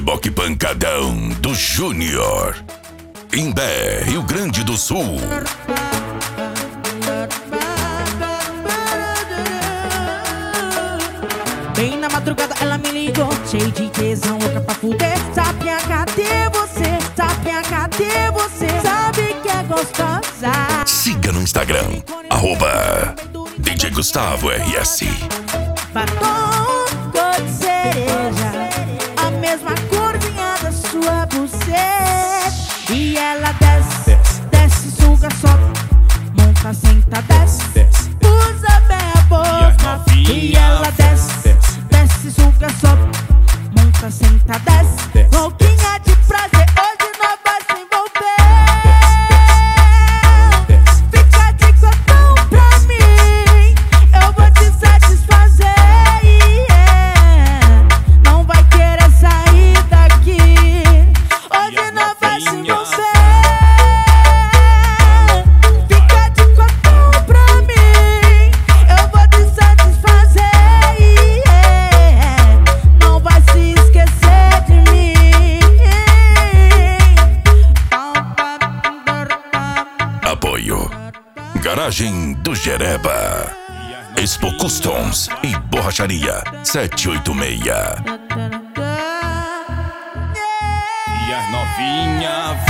Reboque Pancadão do Júnior. Imbé, Rio Grande do Sul. Bem na madrugada ela me ligou, cheio de tesão, louca pra fuder. Sapinha, cadê você? Sapinha, cadê você? Sabe que é gostosa. Siga no Instagram, @DJ Gustavo RS. Batom cor de cereja, a mesma corzinha da sua buceta. E ela desce, desce, suga, sobe, monta, senta, desce, usa bem a boca. E ela desce, desce, suga, sobe, monta, senta, desce, louquinha de prazer, hoje nós vai se envolver. Fica de cotão pra mim, eu vou te satisfazer. Não vai querer sair daqui, hoje nós vai se envolver. Fica de cotão pra mim, eu vou te satisfazer. Não vai se esquecer de mim. Apoio Garagem do Jereba, Expo Customs e Borracharia 786. E as novinha